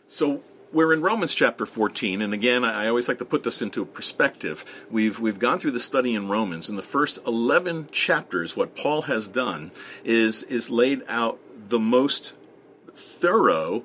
So we're in Romans chapter 14, and again, I always like to put this into perspective. We've gone through the study in Romans. In the first 11 chapters, what Paul has done is laid out the most thorough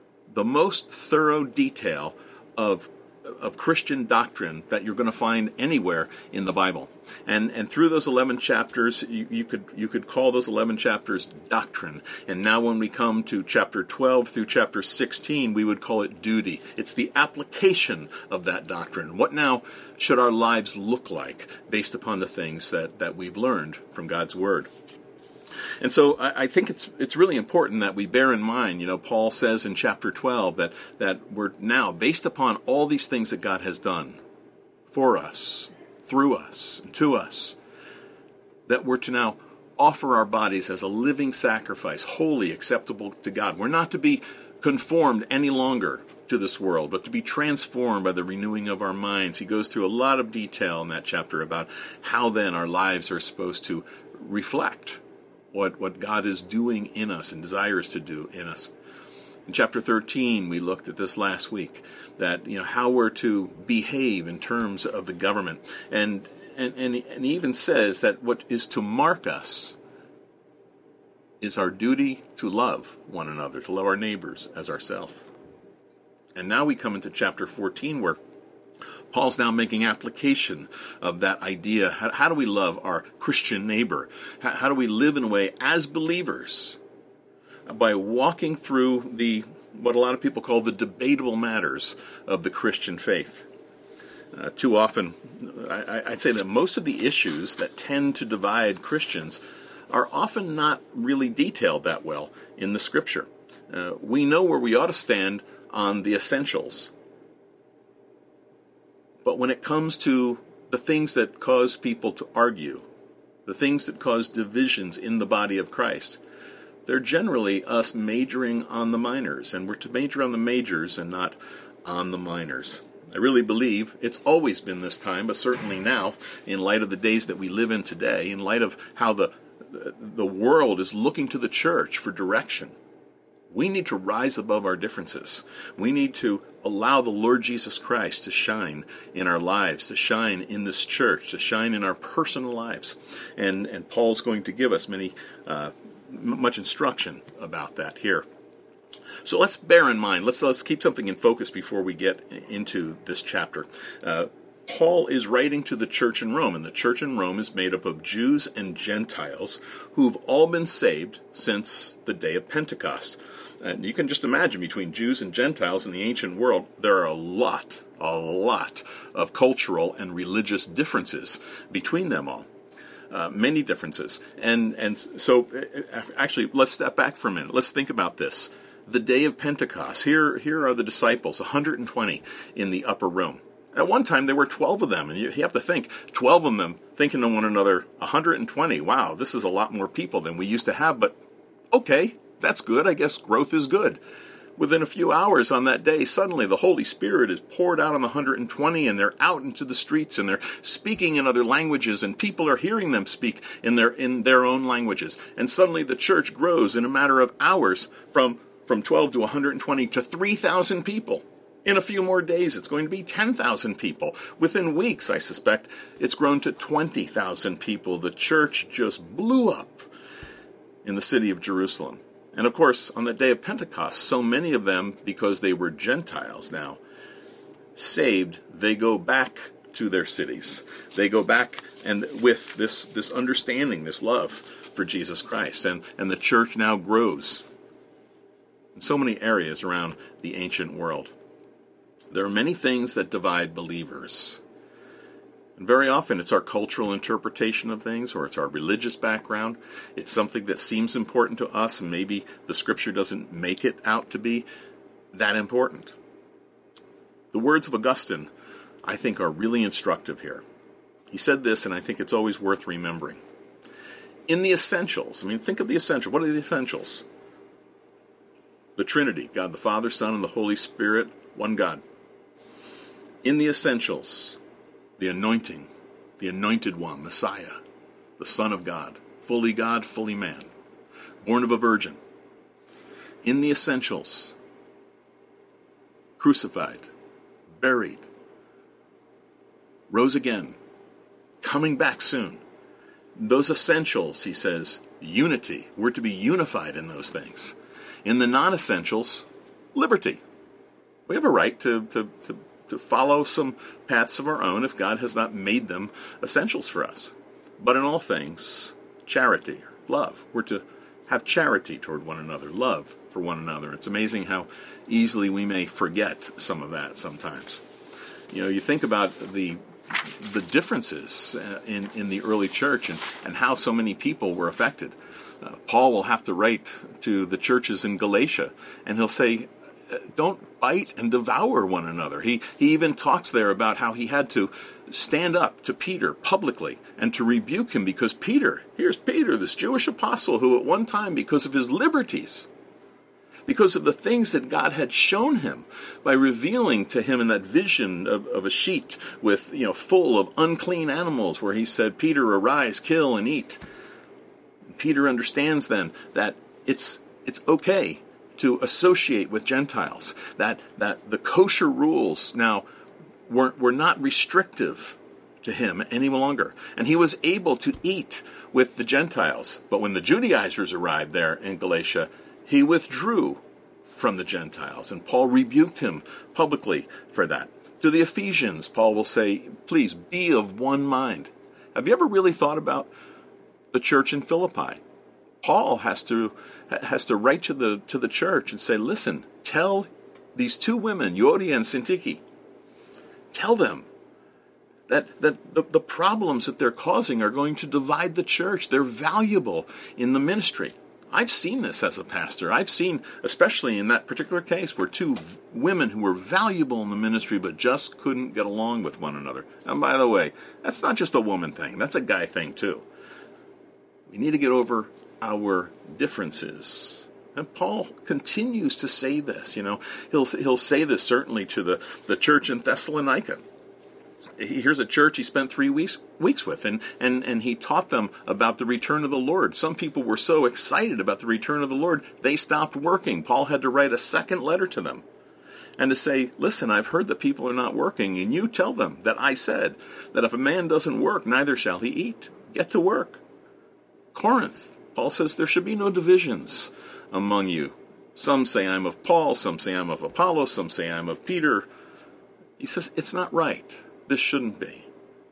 detail of Christian doctrine that you're going to find anywhere in the Bible. And through those 11 chapters, you could call those 11 chapters doctrine. And now when we come to chapter 12 through chapter 16, we would call it duty. It's the application of that doctrine. What now should our lives look like based upon the things that we've learned from God's Word? And so I think it's really important that we bear in mind, Paul says in chapter 12 that we're now, based upon all these things that God has done for us, through us, and to us, that we're to now offer our bodies as a living sacrifice, holy, acceptable to God. We're not to be conformed any longer to this world, but to be transformed by the renewing of our minds. He goes through a lot of detail in that chapter about how then our lives are supposed to reflect what God is doing in us and desires to do in us. In chapter 13, we looked at this last week, that how we're to behave in terms of the government. And he even says that what is to mark us is our duty to love one another, to love our neighbors as ourselves. And now we come into chapter 14, where Paul's now making application of that idea. How do we love our Christian neighbor? How do we live in a way as believers? By walking through what a lot of people call the debatable matters of the Christian faith. Too often, I'd say that most of the issues that tend to divide Christians are often not really detailed that well in the Scripture. We know where we ought to stand on the essentials. But when it comes to the things that cause people to argue, the things that cause divisions in the body of Christ, they're generally us majoring on the minors, and we're to major on the majors and not on the minors. I really believe it's always been this time, but certainly now, in light of the days that we live in today, in light of how the world is looking to the church for direction, we need to rise above our differences. We need to allow the Lord Jesus Christ to shine in our lives, to shine in this church, to shine in our personal lives. And Paul's going to give us much instruction about that here. So let's bear in mind, let's keep something in focus before we get into this chapter. Paul is writing to the church in Rome, and the church in Rome is made up of Jews and Gentiles who've all been saved since the day of Pentecost. And you can just imagine, between Jews and Gentiles in the ancient world, there are a lot of cultural and religious differences between them all. Many differences. And so, actually, let's step back for a minute. Let's think about this. The day of Pentecost. Here are the disciples, 120 in the upper room. At one time, there were 12 of them, and you have to think, 12 of them thinking to one another, 120, wow, this is a lot more people than we used to have, but okay, that's good. I guess growth is good. Within a few hours on that day, suddenly the Holy Spirit is poured out on the 120, and they're out into the streets, and they're speaking in other languages, and people are hearing them speak in their own languages. And suddenly the church grows in a matter of hours from 12 to 120 to 3,000 people. In a few more days, it's going to be 10,000 people. Within weeks, I suspect, it's grown to 20,000 people. The church just blew up in the city of Jerusalem. And of course, on the day of Pentecost, so many of them, because they were Gentiles now, saved, they go back to their cities. They go back and with this understanding, this love for Jesus Christ. And the church now grows in so many areas around the ancient world. There are many things that divide believers. And very often it's our cultural interpretation of things, or it's our religious background. It's something that seems important to us, and maybe the Scripture doesn't make it out to be that important. The words of Augustine, I think, are really instructive here. He said this, and I think it's always worth remembering. In the essentials, think of the essentials. What are the essentials? The Trinity, God the Father, Son, and the Holy Spirit, one God. In the essentials, the anointing, the anointed one, Messiah, the Son of God, fully man, born of a virgin. In the essentials, crucified, buried, rose again, coming back soon. Those essentials, he says, unity. We're to be unified in those things. In the non-essentials, liberty. We have a right to follow some paths of our own if God has not made them essentials for us. But in all things, charity, love. We're to have charity toward one another, love for one another. It's amazing how easily we may forget some of that sometimes. You know, you think about the differences in the early church and how so many people were affected. Paul will have to write to the churches in Galatia, and he'll say, don't bite and devour one another. He even talks there about how he had to stand up to Peter publicly and to rebuke him because here's Peter, this Jewish apostle who at one time, because of his liberties, because of the things that God had shown him by revealing to him in that vision of a sheet with, full of unclean animals, where he said, Peter, arise, kill, and eat. Peter understands then that it's okay to associate with Gentiles, that the kosher rules now were not restrictive to him any longer. And he was able to eat with the Gentiles. But when the Judaizers arrived there in Galatia, he withdrew from the Gentiles, and Paul rebuked him publicly for that. To the Ephesians, Paul will say, please be of one mind. Have you ever really thought about the church in Philippi? Paul has to write to the church and say, listen, tell these two women, Euodia and Syntyche, tell them that the problems that they're causing are going to divide the church. They're valuable in the ministry. I've seen this as a pastor. I've seen, especially in that particular case, where two women who were valuable in the ministry but just couldn't get along with one another. And by the way, that's not just a woman thing. That's a guy thing too. We need to get over our differences. And Paul continues to say this. He'll say this certainly to the church in Thessalonica. Here's a church he spent 3 weeks with, and he taught them about the return of the Lord. Some people were so excited about the return of the Lord, they stopped working. Paul had to write a second letter to them and to say, listen, I've heard that people are not working, and you tell them that I said that if a man doesn't work, neither shall he eat. Get to work. Corinth, Paul says there should be no divisions among you. Some say I'm of Paul, some say I'm of Apollos, some say I'm of Peter. He says it's not right. This shouldn't be.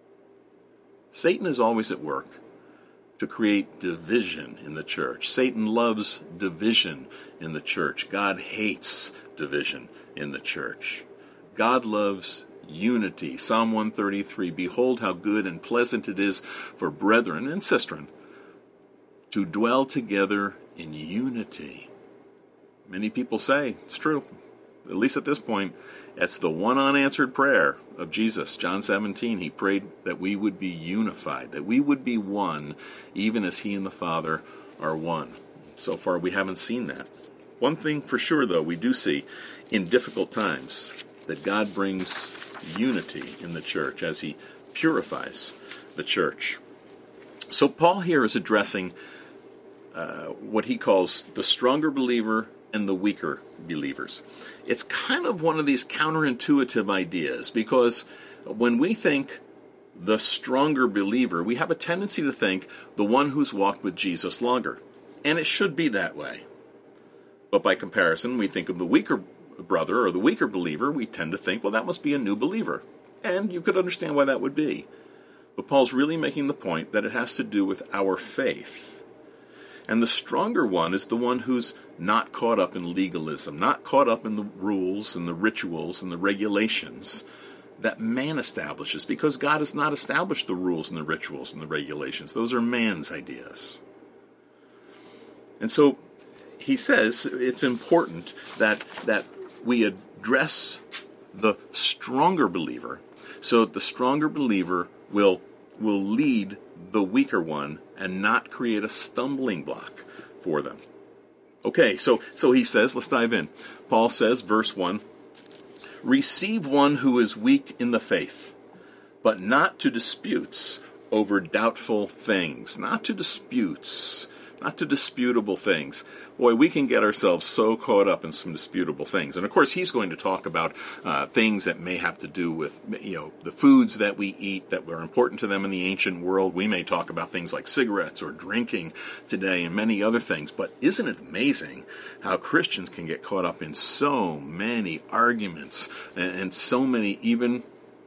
Satan is always at work to create division in the church. Satan loves division in the church. God hates division in the church. God loves unity. Psalm 133, behold how good and pleasant it is for brethren and sistren to dwell together in unity. Many people say, it's true, at least at this point, it's the one unanswered prayer of Jesus. John 17, he prayed that we would be unified, that we would be one, even as he and the Father are one. So far, we haven't seen that. One thing for sure, though, we do see in difficult times, that God brings unity in the church as he purifies the church. So Paul here is addressing what he calls the stronger believer and the weaker believers. It's kind of one of these counterintuitive ideas, because when we think the stronger believer, we have a tendency to think the one who's walked with Jesus longer. And it should be that way. But by comparison, we think of the weaker brother or the weaker believer, we tend to think, well, that must be a new believer. And you could understand why that would be. But Paul's really making the point that it has to do with our faith. And the stronger one is the one who's not caught up in legalism, not caught up in the rules and the rituals and the regulations that man establishes, because God has not established the rules and the rituals and the regulations. Those are man's ideas. And so he says it's important that we address the stronger believer, so that the stronger believer will lead the weaker one and not create a stumbling block for them. Okay, so he says, let's dive in. Paul says, verse 1, receive one who is weak in the faith, but not to disputes over doubtful things. Not to disputes. not to disputable things. Boy, we can get ourselves so caught up in some disputable things. And of course, he's going to talk about things that may have to do with, the foods that we eat that were important to them in the ancient world. We may talk about things like cigarettes or drinking today and many other things. But isn't it amazing how Christians can get caught up in so many arguments and so many even,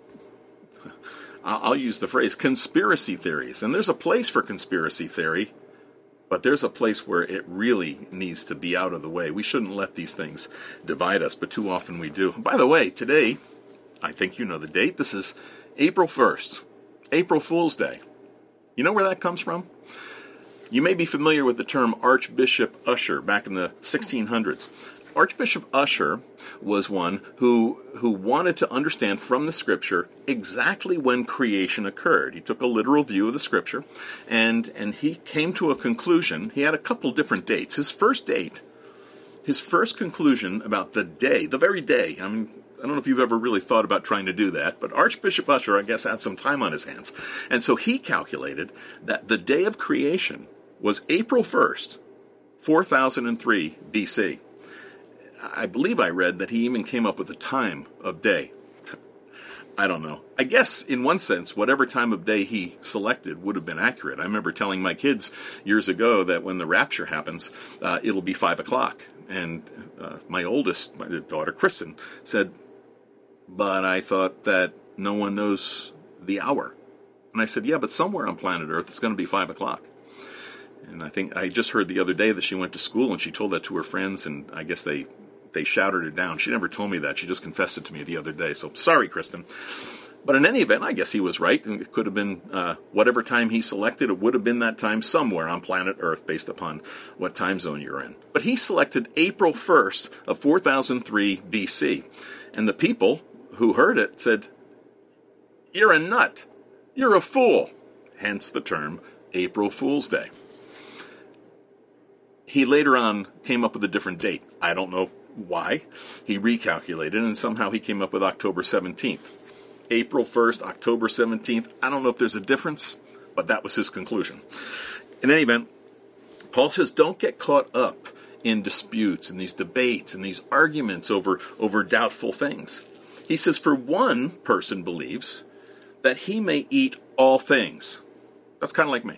I'll use the phrase, conspiracy theories. And there's a place for conspiracy theory, but there's a place where it really needs to be out of the way. We shouldn't let these things divide us, but too often we do. By the way, today, I think you know the date, this is April 1st, April Fool's Day. You know where that comes from? You may be familiar with the term Archbishop Usher back in the 1600s. Archbishop Usher was one who wanted to understand from the Scripture exactly when creation occurred. He took a literal view of the Scripture, and he came to a conclusion. He had a couple different dates. His first conclusion about the day, the very day, I don't know if you've ever really thought about trying to do that, but Archbishop Usher, I guess, had some time on his hands. And so he calculated that the day of creation was April 1st, 4003 BC. I believe I read that he even came up with a time of day. I don't know. I guess, in one sense, whatever time of day he selected would have been accurate. I remember telling my kids years ago that when the rapture happens, it'll be 5 o'clock. And my oldest, my daughter, Kristen, said, but I thought that no one knows the hour. And I said, yeah, but somewhere on planet Earth it's going to be 5 o'clock. And I think I just heard the other day that she went to school and she told that to her friends, and I guess they shouted her down. She never told me that. She just confessed it to me the other day. So sorry, Kristen. But in any event, I guess he was right. And it could have been whatever time he selected. It would have been that time somewhere on planet Earth based upon what time zone you're in. But he selected April 1st of 4003 BC. And the people who heard it said, "You're a nut. You're a fool." Hence the term April Fool's Day. He later on came up with a different date. I don't know why. He recalculated, and somehow he came up with October 17th. April 1st, October 17th. I don't know if there's a difference, but that was his conclusion. In any event, Paul says don't get caught up in disputes and these debates and these arguments over doubtful things. He says, for one person believes that he may eat all things. That's kind of like me.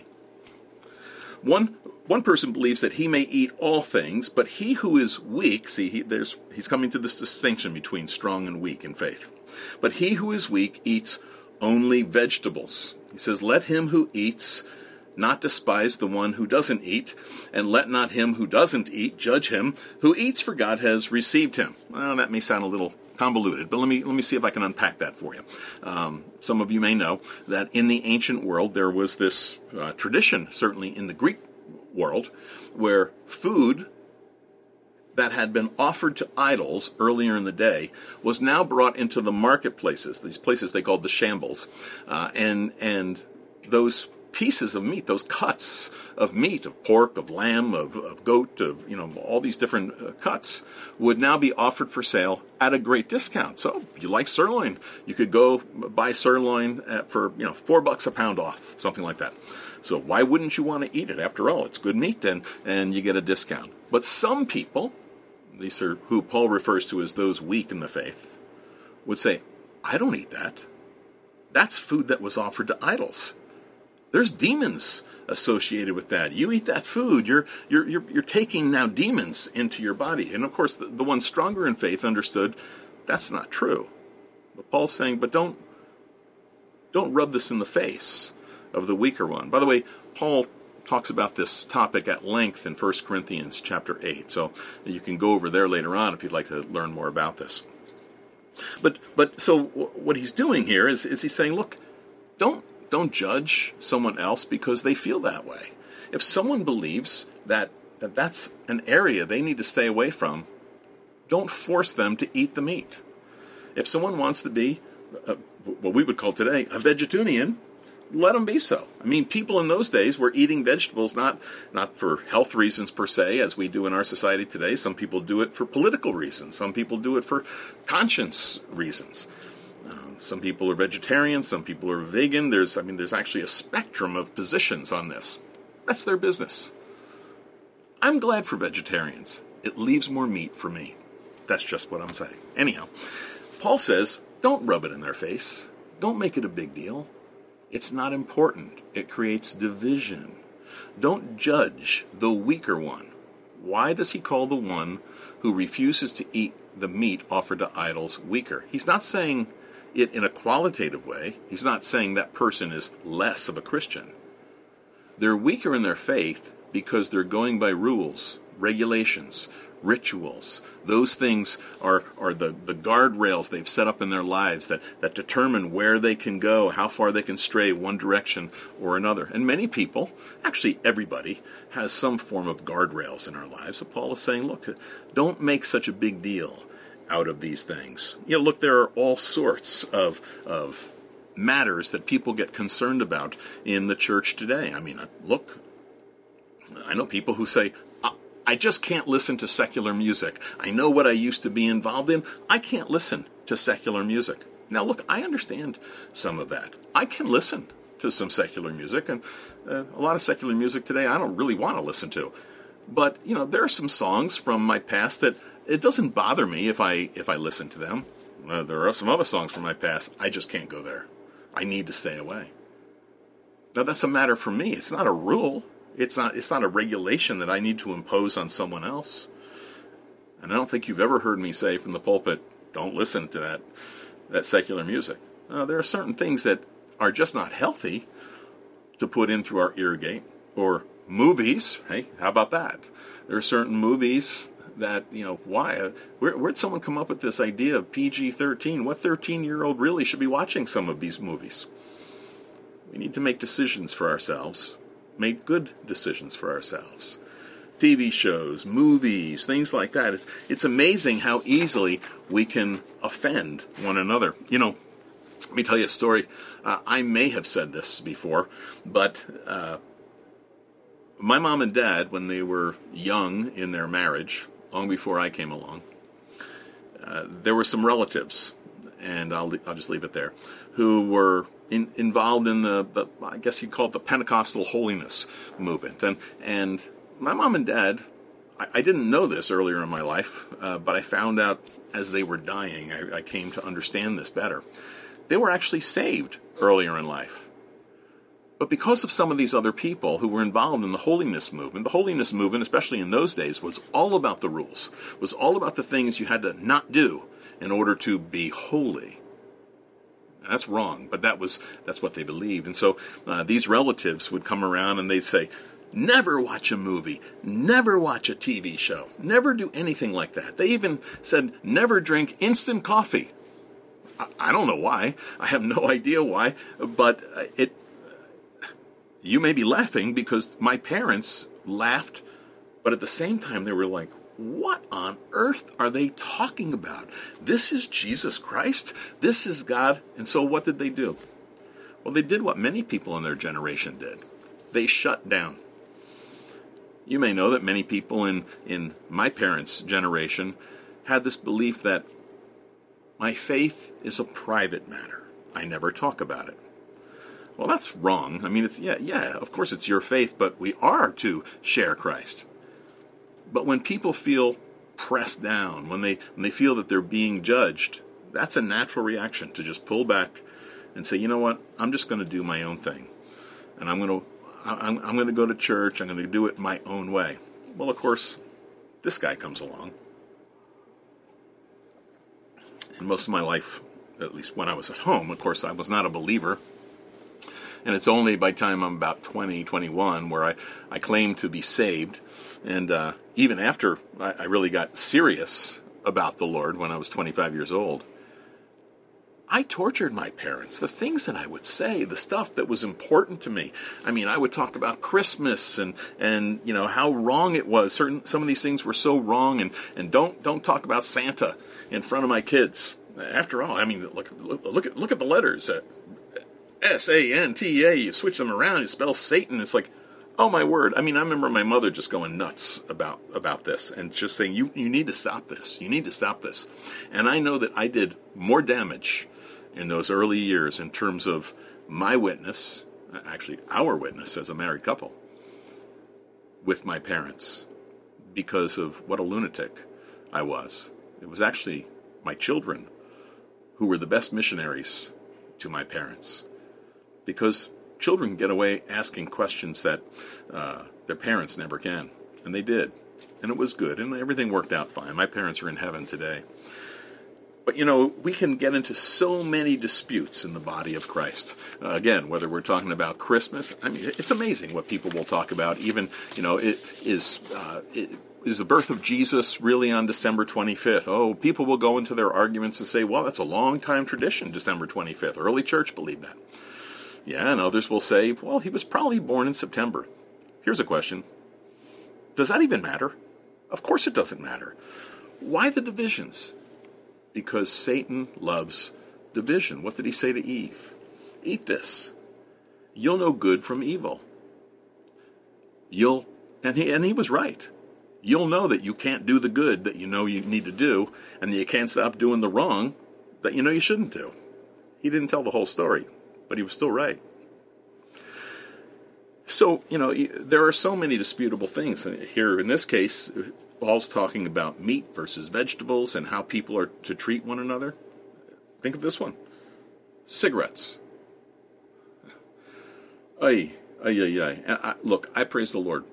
One person believes that he may eat all things, but he who is weak, he's coming to this distinction between strong and weak in faith. But he who is weak eats only vegetables. He says, let him who eats not despise the one who doesn't eat, and let not him who doesn't eat judge him who eats, for God has received him. Well, that may sound a little convoluted, but let me see if I can unpack that for you. Some of you may know that in the ancient world there was this tradition, certainly in the Greek world, where food that had been offered to idols earlier in the day was now brought into the marketplaces, these places they called the shambles, and those pieces of meat, those cuts of meat, of pork, of lamb, of goat, of all these different cuts, would now be offered for sale at a great discount. So you like sirloin, you could go buy sirloin for $4 a pound off, something like that. So why wouldn't you want to eat it? After all, it's good meat, and you get a discount. But some people, these are who Paul refers to as those weak in the faith, would say, I don't eat that. That's food that was offered to idols. There's demons associated with that. You eat that food, you're taking now demons into your body. And of course, the one stronger in faith understood that's not true. But Paul's saying, but don't rub this in the face of the weaker one. By the way, Paul talks about this topic at length in 1 Corinthians chapter 8. So you can go over there later on if you'd like to learn more about this. But so what he's doing here is he's saying, look, don't judge someone else because they feel that way. If someone believes that that's an area they need to stay away from, don't force them to eat the meat. If someone wants to be what we would call today a vegetarian, let them be so. I mean, people in those days were eating vegetables not for health reasons per se, as we do in our society today. Some people do it for political reasons. Some people do it for conscience reasons. Some people are vegetarian. Some people are vegan. There's actually a spectrum of positions on this. That's their business. I'm glad for vegetarians. It leaves more meat for me. That's just what I'm saying. Anyhow, Paul says, don't rub it in their face. Don't make it a big deal. It's not important. It creates division. Don't judge the weaker one. Why does he call the one who refuses to eat the meat offered to idols weaker? He's not saying it in a qualitative way. He's not saying that person is less of a Christian. They're weaker in their faith because they're going by rules, regulations, rituals. Those things are the guardrails they've set up in their lives that determine where they can go, how far they can stray one direction or another. And many people, actually everybody, has some form of guardrails in our lives. So Paul is saying, look, don't make such a big deal out of these things. You know, look, there are all sorts of matters that people get concerned about in the church today. I mean, look, I know people who say, I just can't listen to secular music. I know what I used to be involved in. I can't listen to secular music. Now, look, I understand some of that. I can listen to some secular music, and a lot of secular music today I don't really want to listen to. But, you know, there are some songs from my past that it doesn't bother me if I listen to them. There are some other songs from my past. I just can't go there. I need to stay away. Now, that's a matter for me. It's not a rule. It's not a regulation that I need to impose on someone else. And I don't think you've ever heard me say from the pulpit, don't listen to that secular music. There are certain things that are just not healthy to put in through our ear gate. Or movies. Hey, how about that? There are certain movies that, you know, why? Where'd someone come up with this idea of PG-13? What 13-year-old really should be watching some of these movies? We need to make decisions for ourselves. Make good decisions for ourselves. TV shows, movies, things like that. It's amazing how easily we can offend one another. You know, let me tell you a story. I may have said this before, but my mom and dad, when they were young in their marriage, long before I came along, there were some relatives, and I'll just leave it there, who were involved in the I guess you'd call it the Pentecostal holiness movement. And my mom and dad, I didn't know this earlier in my life, but I found out as they were dying, I came to understand this better. They were actually saved earlier in life. But because of some of these other people who were involved in the holiness movement, especially in those days, was all about the rules, was all about the things you had to not do in order to be holy. That's wrong, but that's what they believed. And so these relatives would come around and they'd say, never watch a movie, never watch a TV show, never do anything like that. They even said, never drink instant coffee. I don't know why. I have no idea why, but you may be laughing because my parents laughed, but at the same time they were like, what on earth are they talking about? This is Jesus Christ? This is God? And so what did they do? Well, they did what many people in their generation did. They shut down. You may know that many people in my parents' generation had this belief that my faith is a private matter. I never talk about it. Well, that's wrong. I mean, of course it's your faith, but we are to share Christ. But when people feel pressed down, when they feel that they're being judged, that's a natural reaction to just pull back and say, you know what, I'm just going to do my own thing. And I'm going to go to church, I'm going to do it my own way. Well, of course, this guy comes along. And most of my life, at least when I was at home, of course, I was not a believer. And it's only by the time I'm about 20, 21, where I claim to be saved. And even after I really got serious about the Lord when I was 25 years old, I tortured my parents. The things that I would say, the stuff that was important to me. I mean, I would talk about Christmas and you know how wrong it was. Some of these things were so wrong, and don't talk about Santa in front of my kids. After all, I mean, look at the letters. S-A-N-T-A. You switch them around, you spell Satan. It's like, oh my word. I mean, I remember my mother just going nuts about this and just saying, you need to stop this. You need to stop this. And I know that I did more damage in those early years in terms of my witness, actually our witness as a married couple, with my parents because of what a lunatic I was. It was actually my children who were the best missionaries to my parents. Because children get away asking questions that their parents never can. And they did. And it was good. And everything worked out fine. My parents are in heaven today. But, we can get into so many disputes in the body of Christ. Again, whether we're talking about Christmas, it's amazing what people will talk about. Even, is the birth of Jesus really on December 25th? Oh, people will go into their arguments and say, well, that's a long-time tradition, December 25th. Early church believed that. Yeah, and others will say, well, he was probably born in September. Here's a question. Does that even matter? Of course it doesn't matter. Why the divisions? Because Satan loves division. What did he say to Eve? Eat this. You'll know good from evil. And he was right. You'll know that you can't do the good that you know you need to do, and that you can't stop doing the wrong that you know you shouldn't do. He didn't tell the whole story, but he was still right. So, there are so many disputable things. Here, in this case, Paul's talking about meat versus vegetables and how people are to treat one another. Think of this one. Cigarettes. Ay. Look, I praise the Lord.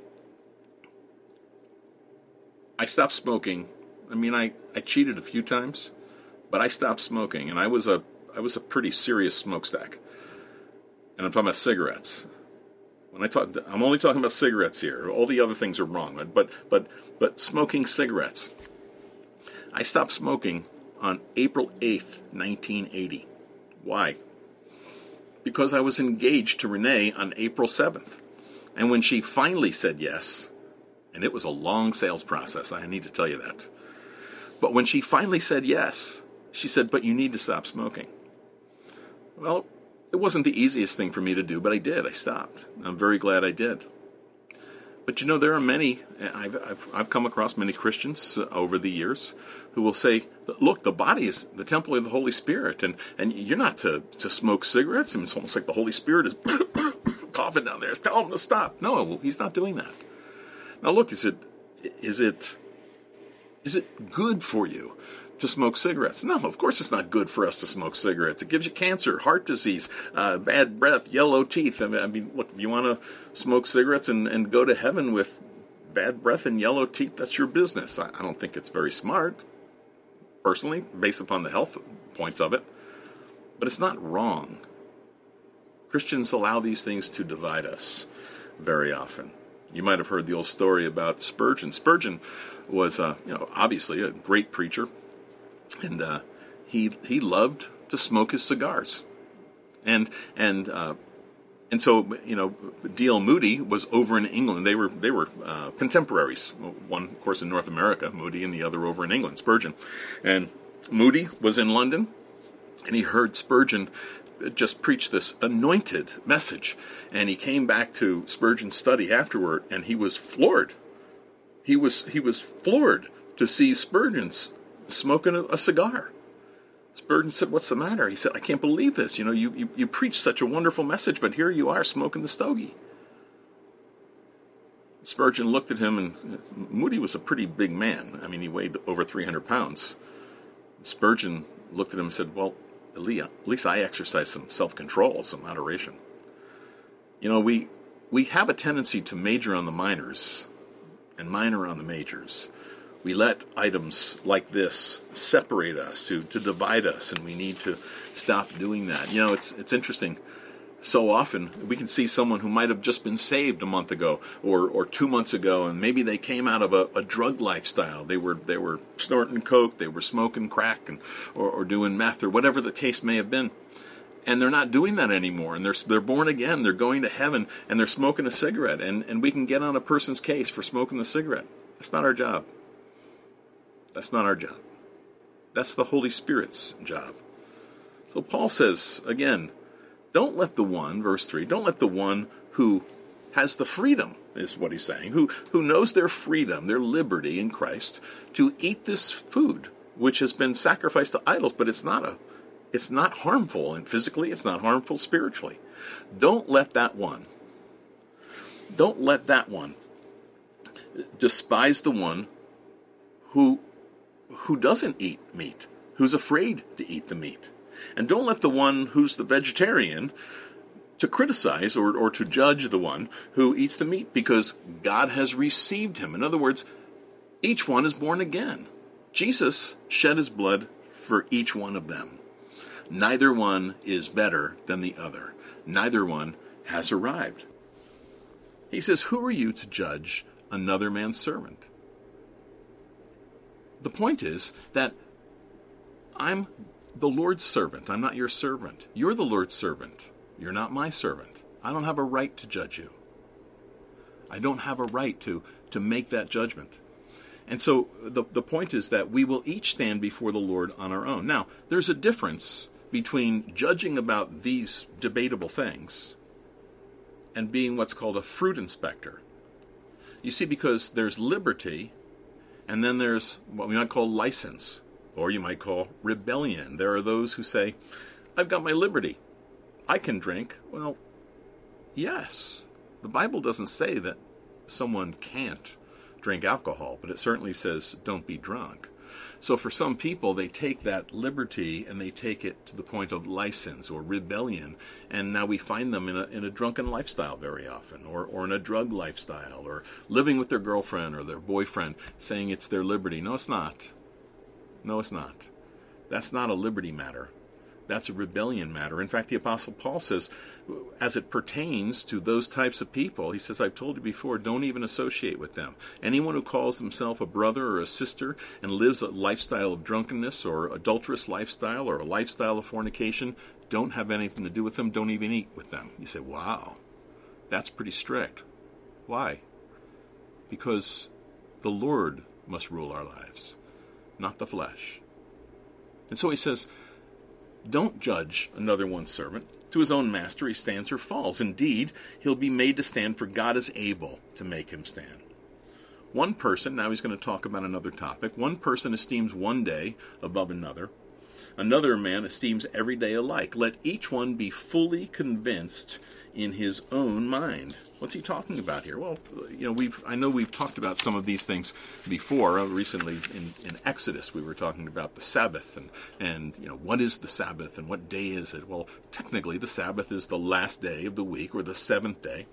I stopped smoking. I cheated a few times, but I stopped smoking, and I was a pretty serious smokestack. And I'm talking about cigarettes. I'm only talking about cigarettes here. All the other things are wrong, but smoking cigarettes. I stopped smoking on April 8th, 1980. Why? Because I was engaged to Renee on April 7th. And when she finally said yes, and it was a long sales process, I need to tell you that. But when she finally said yes, she said, but you need to stop smoking. Well, it wasn't the easiest thing for me to do, but I did. I stopped. I'm very glad I did. But there are many, I've come across many Christians over the years who will say, look, the body is the temple of the Holy Spirit, and you're not to smoke cigarettes. It's almost like the Holy Spirit is coughing down there. Tell him to stop. No, he's not doing that. Now look, is it good for you to smoke cigarettes? No, of course it's not good for us to smoke cigarettes. It gives you cancer, heart disease, bad breath, yellow teeth. Look, if you want to smoke cigarettes and go to heaven with bad breath and yellow teeth, that's your business. I don't think it's very smart, personally, based upon the health points of it. But it's not wrong. Christians allow these things to divide us very often. You might have heard the old story about Spurgeon. Spurgeon was, obviously a great preacher. And he loved to smoke his cigars, and so D.L. Moody was over in England. They were contemporaries. One, of course, in North America, Moody, and the other over in England, Spurgeon. And Moody was in London, and he heard Spurgeon just preach this anointed message. And he came back to Spurgeon's study afterward, and he was floored. He was floored to see Spurgeon's smoking a cigar. Spurgeon said, "What's the matter?" He said, "I can't believe this. You preach such a wonderful message, but here you are smoking the stogie." Spurgeon looked at him, and Moody was a pretty big man. He weighed over 300 pounds. Spurgeon looked at him and said, "Well, at least I exercise some self-control, some moderation." We have a tendency to major on the minors and minor on the majors. We let items like this separate us, to divide us, and we need to stop doing that. It's interesting. So often we can see someone who might have just been saved a month ago or 2 months ago, and maybe they came out of a drug lifestyle. They were snorting coke, they were smoking crack, or doing meth, or whatever the case may have been. And they're not doing that anymore, and they're born again, they're going to heaven, and they're smoking a cigarette, and we can get on a person's case for smoking the cigarette. That's not our job. That's not our job. That's the Holy Spirit's job. So Paul says, again, don't let the one, verse 3, don't let the one who has the freedom, is what he's saying, who knows their freedom, their liberty in Christ, to eat this food, which has been sacrificed to idols, but it's not harmful, and physically it's not harmful spiritually. Don't let that one Despise the one who doesn't eat meat, who's afraid to eat the meat. And don't let the one who's the vegetarian to criticize or to judge the one who eats the meat, because God has received him. In other words, each one is born again. Jesus shed his blood for each one of them. Neither one is better than the other. Neither one has arrived. He says, who are you to judge another man's servant? The point is that I'm the Lord's servant. I'm not your servant. You're the Lord's servant. You're not my servant. I don't have a right to judge you. I don't have a right to make that judgment. And so the point is that we will each stand before the Lord on our own. Now, there's a difference between judging about these debatable things and being what's called a fruit inspector. You see, because there's liberty, and then there's what we might call license, or you might call rebellion. There are those who say, I've got my liberty. I can drink. Well, yes. The Bible doesn't say that someone can't drink alcohol, but it certainly says don't be drunk. So for some people, they take that liberty and they take it to the point of license or rebellion, and now we find them in a drunken lifestyle very often, or in a drug lifestyle, or living with their girlfriend or their boyfriend, saying it's their liberty. No, it's not. No, it's not. That's not a liberty matter. That's a rebellion matter. In fact, the Apostle Paul says, as it pertains to those types of people, he says, I've told you before, don't even associate with them. Anyone who calls himself a brother or a sister and lives a lifestyle of drunkenness or adulterous lifestyle or a lifestyle of fornication, don't have anything to do with them, don't even eat with them. You say, wow, that's pretty strict. Why? Because the Lord must rule our lives, not the flesh. And so he says, don't judge another one's servant. To his own master he stands or falls. Indeed, he'll be made to stand, for God is able to make him stand. One person, now he's going to talk about another topic, one person esteems one day above another. Another man esteems every day alike. Let each one be fully convinced in his own mind. What's he talking about here? Well, I know we've talked about some of these things before. Recently in Exodus, we were talking about the Sabbath and what is the Sabbath and what day is it? Well, technically the Sabbath is the last day of the week, or the seventh day.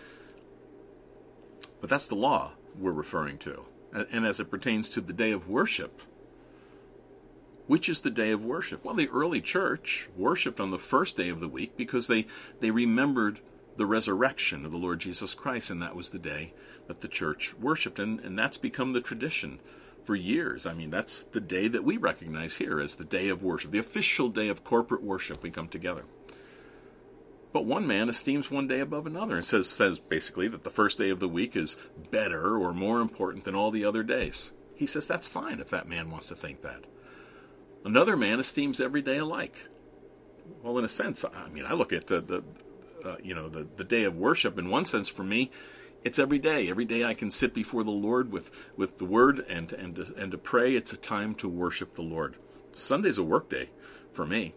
But that's the law we're referring to. And as it pertains to the day of worship, which is the day of worship? Well, the early church worshipped on the first day of the week because they remembered the resurrection of the Lord Jesus Christ, and that was the day that the church worshipped. And that's become the tradition for years. I mean, that's the day that we recognize here as the day of worship, the official day of corporate worship. We come together. But one man esteems one day above another, and says basically that the first day of the week is better or more important than all the other days. He says that's fine if that man wants to think that. Another man esteems every day alike. Well, in a sense, I look at the day of worship. In one sense, for me, it's every day. Every day I can sit before the Lord with the Word and to pray. It's a time to worship the Lord. Sunday's a work day for me.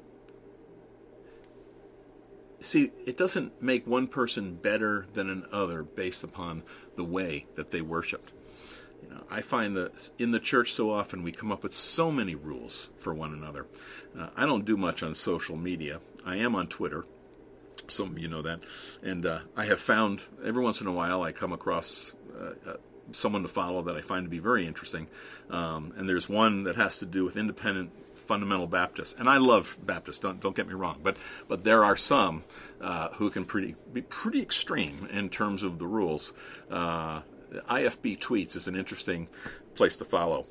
See, it doesn't make one person better than another based upon the way that they worshiped. I find that in the church so often we come up with so many rules for one another. I don't do much on social media. I am on Twitter. Some of you know that. And I have found every once in a while I come across someone to follow that I find to be very interesting. And there's one that has to do with independent fundamental Baptists. And I love Baptists, don't get me wrong. But there are some who can be pretty extreme in terms of the rules. IFB Tweets is an interesting place to follow.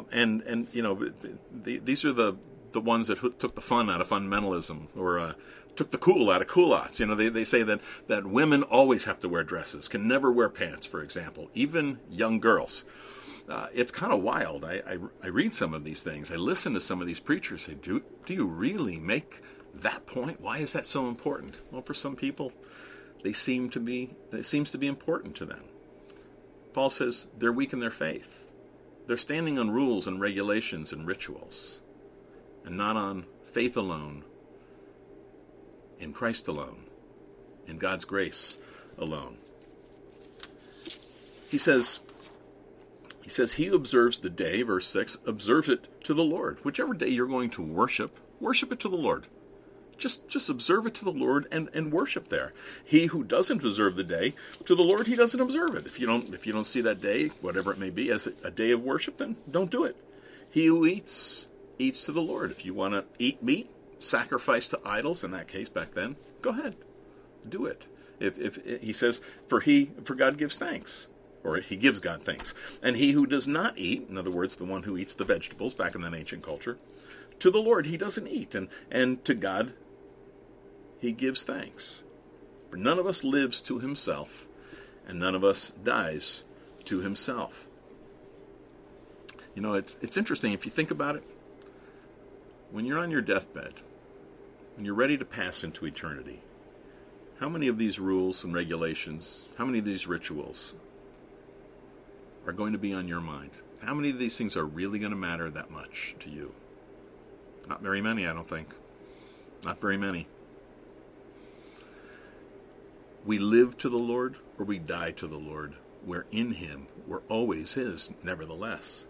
These are the ones that took the fun out of fundamentalism, or took the cool out of culottes. They say that women always have to wear dresses, can never wear pants, for example, even young girls. It's kind of wild. I read some of these things. I listen to some of these preachers say, do you really make that point? Why is that so important? Well, for some people, it seems to be important to them. Paul says they're weak in their faith. They're standing on rules and regulations and rituals, and not on faith alone, in Christ alone, in God's grace alone. He says, He says, he who observes the day, verse 6, observes it to the Lord. Whichever day you're going to worship, worship it to the Lord. Just observe it to the Lord and worship there. He who doesn't observe the day, to the Lord he doesn't observe it. If you don't see that day, whatever it may be, as a day of worship, then don't do it. He who eats to the Lord. If you want to eat meat, sacrifice to idols, in that case back then, go ahead, do it. If he says, for God gives thanks, or he gives God thanks. And he who does not eat, in other words, the one who eats the vegetables back in that ancient culture, to the Lord he doesn't eat, and to God he gives thanks. For none of us lives to himself, and none of us dies to himself. You know, it's interesting if you think about it. When you're on your deathbed, when you're ready to pass into eternity, how many of these rules and regulations, how many of these rituals are going to be on your mind? How many of these things are really going to matter that much to you? Not very many, I don't think. Not very many. We live to the Lord or we die to the Lord. We're in him. We're always his, nevertheless.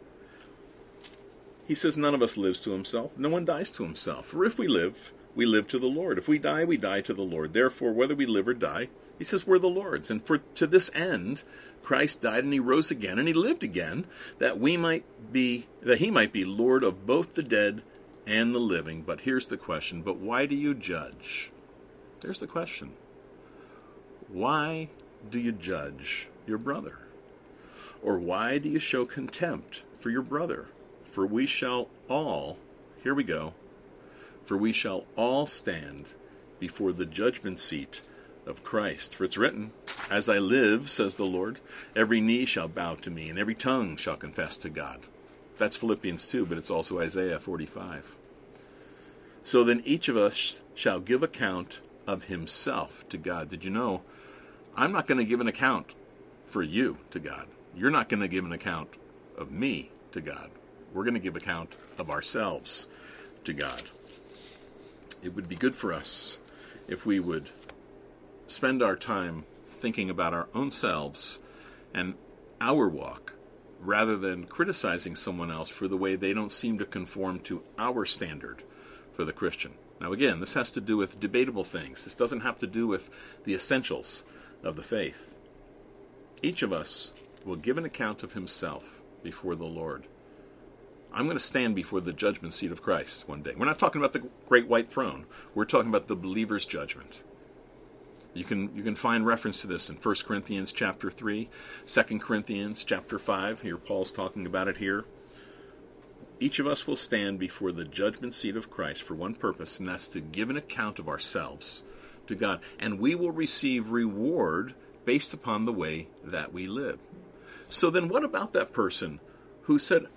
He says none of us lives to himself. No one dies to himself. For if we live to the Lord. If we die to the Lord. Therefore, whether we live or die, he says we're the Lord's. And to this end, Christ died and he rose again and he lived again, that he might be Lord of both the dead and the living. But here's the question. But why do you judge? There's the question. Why do you judge your brother? Or why do you show contempt for your brother? For we shall all, here we go, for we shall all stand before the judgment seat of Christ. For it's written, as I live, says the Lord, every knee shall bow to me, and every tongue shall confess to God. That's Philippians 2, but it's also Isaiah 45. So then each of us shall give account of himself to God. Did you know, I'm not going to give an account for you to God. You're not going to give an account of me to God. We're going to give account of ourselves to God. It would be good for us if we would spend our time thinking about our own selves and our walk, rather than criticizing someone else for the way they don't seem to conform to our standard for the Christian. Now again, this has to do with debatable things. This doesn't have to do with the essentials of the faith. Each of us will give an account of himself before the Lord. I'm going to stand before the judgment seat of Christ one day. We're not talking about the great white throne. We're talking about the believer's judgment. You can find reference to this in 1 Corinthians chapter 3, 2 Corinthians chapter 5. Here Paul's talking about it here. Each of us will stand before the judgment seat of Christ for one purpose, and that's to give an account of ourselves to God. And we will receive reward based upon the way that we live. So then what about that person who said,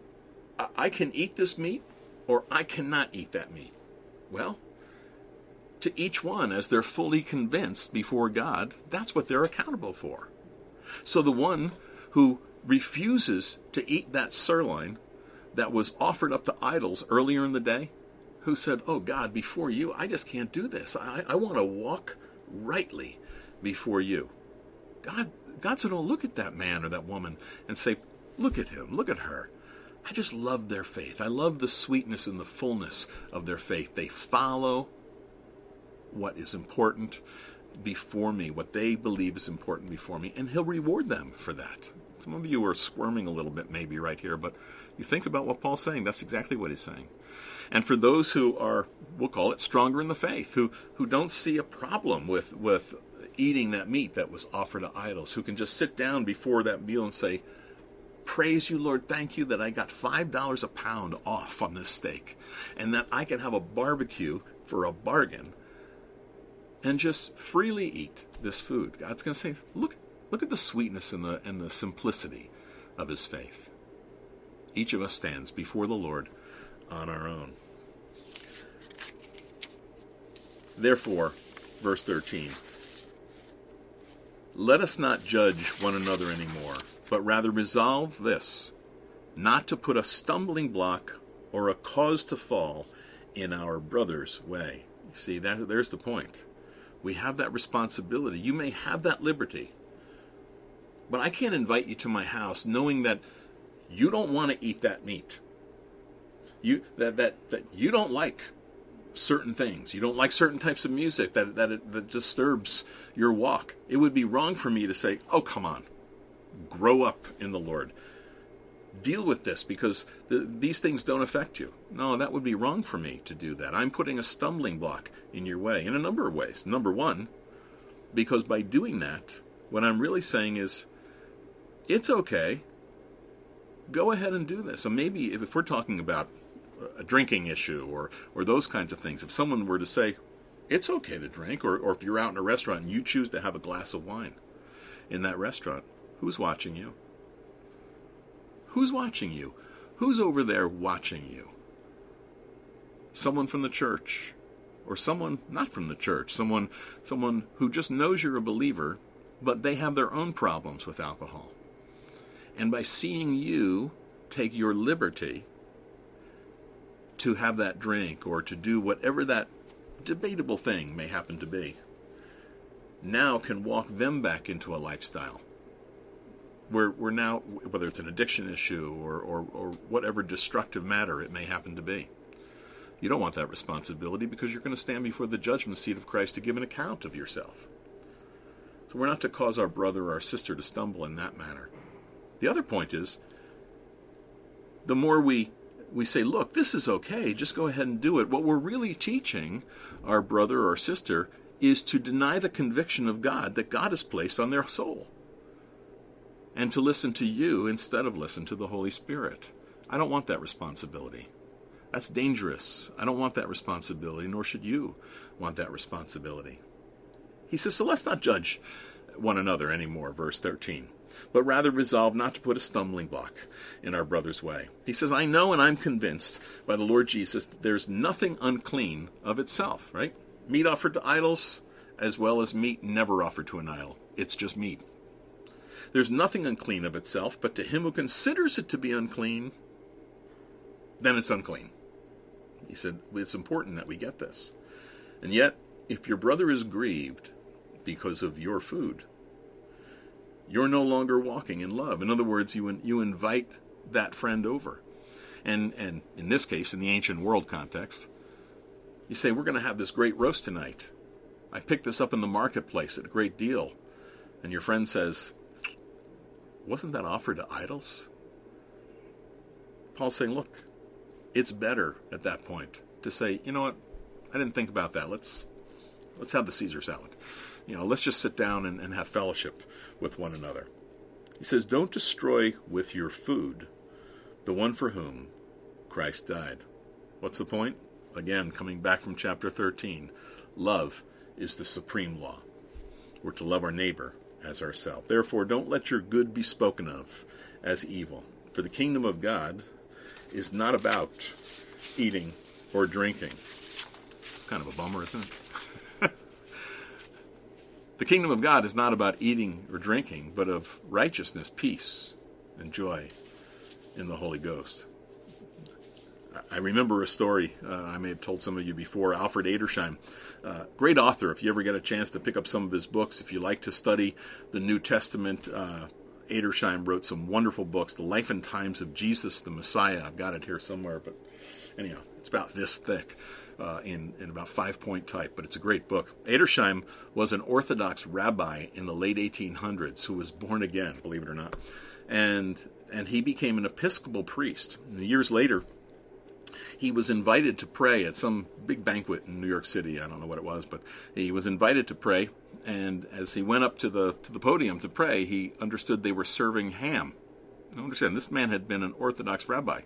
I can eat this meat or I cannot eat that meat? Well, to each one, as they're fully convinced before God, that's what they're accountable for. So the one who refuses to eat that sirloin that was offered up to idols earlier in the day, who said, oh God, before you, I just can't do this. I want to walk rightly before you. God said, oh, look at that man or that woman and say, look at him, look at her. I just love their faith. I love the sweetness and the fullness of their faith. They follow what is important before me, what they believe is important before me, and he'll reward them for that. Some of you are squirming a little bit maybe right here, but you think about what Paul's saying, that's exactly what he's saying. And for those who are, we'll call it stronger in the faith, who don't see a problem with eating that meat that was offered to idols, who can just sit down before that meal and say, praise you, Lord, thank you that I got $5 a pound off on this steak, and that I can have a barbecue for a bargain and just freely eat this food. God's going to say, look at the sweetness and the simplicity of his faith. Each of us stands before the Lord on our own. Therefore, verse 13, let us not judge one another anymore, but rather resolve this, not to put a stumbling block or a cause to fall in our brother's way. You see, there's the point. We have that responsibility. You may have that liberty But I can't invite you to my house knowing that you don't want to eat that meat. That you don't like certain things. You don't like certain types of music that disturbs your walk. It would be wrong for me to say, oh, come on, grow up in the Lord. Deal with this because these things don't affect you. No, that would be wrong for me to do that. I'm putting a stumbling block in your way in a number of ways. Number one, because by doing that, what I'm really saying is, it's okay. Go ahead and do this. So maybe if we're talking about a drinking issue or those kinds of things, if someone were to say, it's okay to drink, or if you're out in a restaurant and you choose to have a glass of wine in that restaurant, who's watching you? Who's watching you? Who's over there watching you? Someone from the church, or someone not from the church, someone who just knows you're a believer, but they have their own problems with alcohol. And by seeing you take your liberty to have that drink or to do whatever that debatable thing may happen to be, now can walk them back into a lifestyle where we're now, whether it's an addiction issue or whatever destructive matter it may happen to be. You don't want that responsibility because you're going to stand before the judgment seat of Christ to give an account of yourself. So we're not to cause our brother or our sister to stumble in that manner. The other point is, the more we say, look, this is okay, just go ahead and do it, what we're really teaching our brother or sister is to deny the conviction of God that God has placed on their soul, and to listen to you instead of listen to the Holy Spirit. I don't want that responsibility. That's dangerous. I don't want that responsibility, nor should you want that responsibility. He says, so let's not judge one another anymore, verse 13. But rather resolve not to put a stumbling block in our brother's way. He says, I know and I'm convinced by the Lord Jesus that there's nothing unclean of itself, right? Meat offered to idols, as well as meat never offered to an idol. It's just meat. There's nothing unclean of itself, but to him who considers it to be unclean, then it's unclean. He said, it's important that we get this. And yet, if your brother is grieved because of your food, you're no longer walking in love. In other words, you invite that friend over. And in this case, in the ancient world context, you say, we're going to have this great roast tonight. I picked this up in the marketplace at a great deal. And your friend says, wasn't that offered to idols? Paul's saying, look, it's better at that point to say, you know what, I didn't think about that. Let's have the Caesar salad. Let's just sit down and have fellowship with one another. He says, don't destroy with your food the one for whom Christ died. What's the point? Again, coming back from chapter 13, love is the supreme law. We're to love our neighbor as ourselves. Therefore, don't let your good be spoken of as evil. For the kingdom of God is not about eating or drinking. Kind of a bummer, isn't it? The kingdom of God is not about eating or drinking, but of righteousness, peace, and joy in the Holy Ghost. I remember a story I may have told some of you before. Alfred Edersheim, great author. If you ever get a chance to pick up some of his books, if you like to study the New Testament, Edersheim wrote some wonderful books. The Life and Times of Jesus the Messiah. I've got it here somewhere, but anyhow, it's about this thick. In about 5-point type, but it's a great book. Edersheim was an Orthodox rabbi in the late 1800s who was born again, believe it or not, and he became an Episcopal priest. And years later, he was invited to pray at some big banquet in New York City. I don't know what it was, but he was invited to pray, and as he went up to the podium to pray, he understood they were serving ham. Now understand, this man had been an Orthodox rabbi,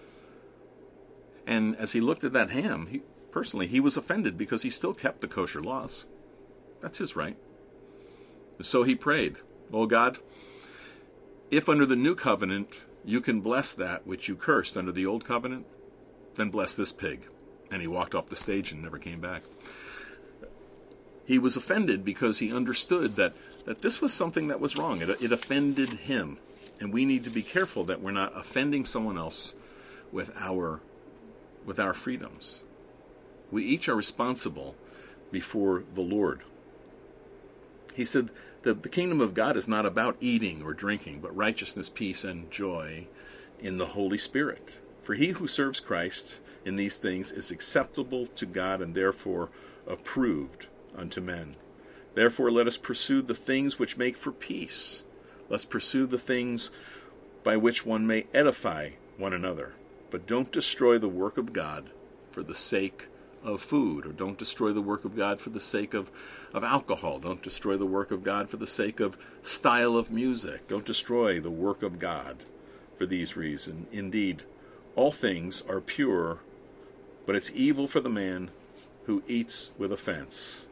and as he looked at that ham, Personally, he was offended because he still kept the kosher laws. That's his right. So he prayed, "Oh God, if under the new covenant you can bless that which you cursed under the old covenant, then bless this pig." And he walked off the stage and never came back. He was offended because he understood that this was something that was wrong. It offended him. And we need to be careful that we're not offending someone else with our freedoms. We each are responsible before the Lord. He said The kingdom of God is not about eating or drinking, but righteousness, peace, and joy in the Holy Spirit. For he who serves Christ in these things is acceptable to God and therefore approved unto men. Therefore let us pursue the things which make for peace. Let's pursue the things by which one may edify one another. But don't destroy the work of God for the sake of food, or don't destroy the work of God for the sake of alcohol. Don't destroy the work of God for the sake of style of music. Don't destroy the work of God for these reasons. Indeed, all things are pure, but it's evil for the man who eats with offense.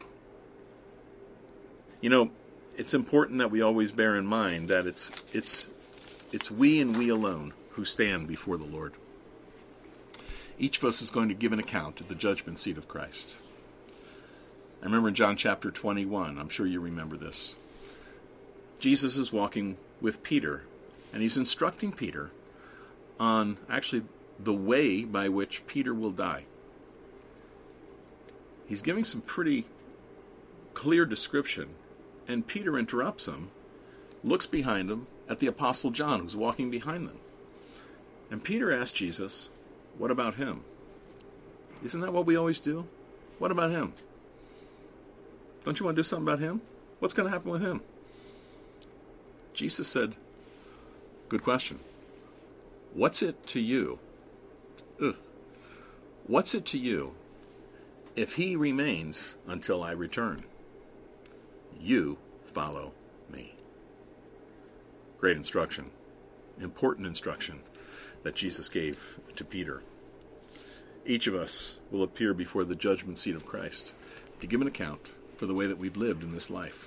You know, it's important that we always bear in mind that it's we and we alone who stand before the Lord. Each of us is going to give an account at the judgment seat of Christ. I remember in John chapter 21, I'm sure you remember this. Jesus is walking with Peter, and he's instructing Peter on actually the way by which Peter will die. He's giving some pretty clear description, and Peter interrupts him, looks behind him at the Apostle John, who's walking behind them. And Peter asks Jesus, what about him? Isn't that what we always do? What about him? Don't you want to do something about him? What's going to happen with him? Jesus said, good question. What's it to you? What's it to you if he remains until I return? You follow me. Great instruction. Important instruction that Jesus gave to Peter. Each of us will appear before the judgment seat of Christ to give an account for the way that we've lived in this life.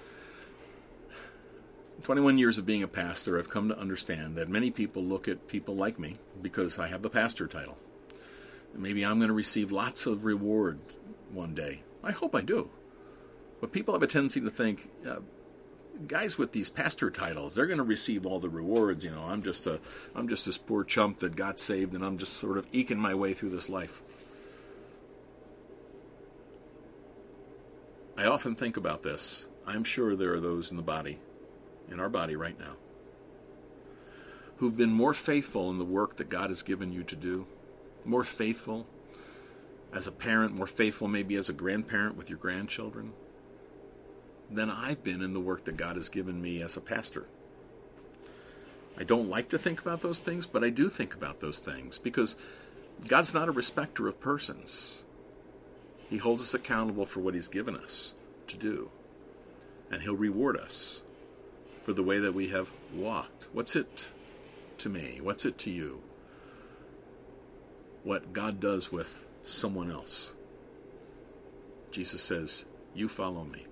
21 years of being a pastor, I've come to understand that many people look at people like me because I have the pastor title. Maybe I'm going to receive lots of reward one day. I hope I do. But people have a tendency to think, guys with these pastor titles, they're going to receive all the rewards. You know, I'm just this poor chump that got saved, and I'm just sort of eking my way through this life. I often think about this. I'm sure there are those in our body right now, who've been more faithful in the work that God has given you to do, more faithful as a parent, more faithful maybe as a grandparent with your grandchildren, than I've been in the work that God has given me as a pastor. I don't like to think about those things, but I do think about those things because God's not a respecter of persons. He holds us accountable for what he's given us to do, and he'll reward us for the way that we have walked. What's it to me? What's it to you? What God does with someone else. Jesus says, you follow me.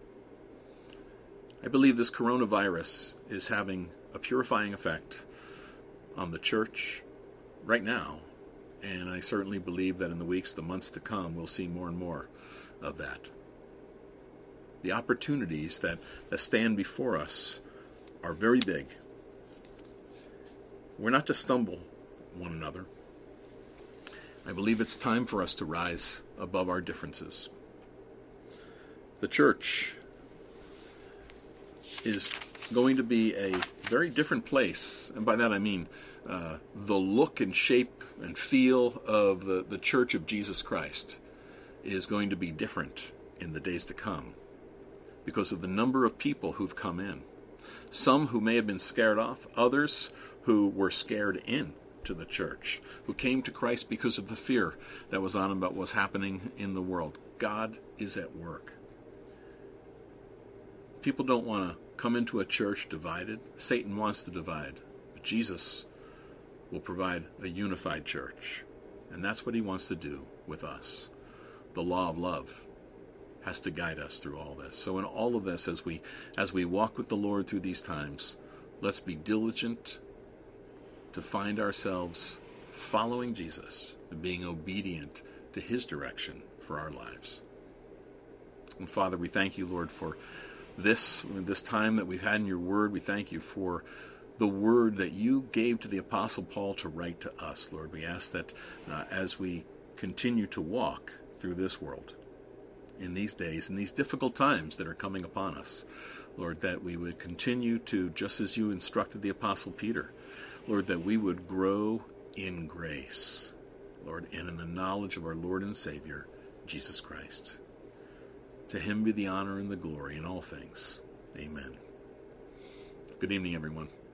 I believe this coronavirus is having a purifying effect on the church right now, and I certainly believe that in the weeks, the months to come, we'll see more and more of that. The opportunities that stand before us are very big. We're not to stumble one another. I believe it's time for us to rise above our differences. The church is going to be a very different place, and by that I mean the look and shape and feel of the Church of Jesus Christ is going to be different in the days to come because of the number of people who've come in. Some who may have been scared off, others who were scared in to the church, who came to Christ because of the fear that was on them about what was happening in the world. God is at work. People don't want to come into a church divided. Satan wants to divide, but Jesus will provide a unified church, and that's what he wants to do with us. The law of love has to guide us through all this. So in all of this, as we walk with the Lord through these times, let's be diligent to find ourselves following Jesus and being obedient to his direction for our lives. And Father, we thank you, Lord, for this time that we've had in your word. We thank you for the word that you gave to the Apostle Paul to write to us, Lord. We ask that as we continue to walk through this world, in these days, in these difficult times that are coming upon us. Lord, that we would continue to, just as you instructed the Apostle Peter, Lord, that we would grow in grace, Lord, and in the knowledge of our Lord and Savior, Jesus Christ. To him be the honor and the glory in all things. Amen. Good evening, everyone.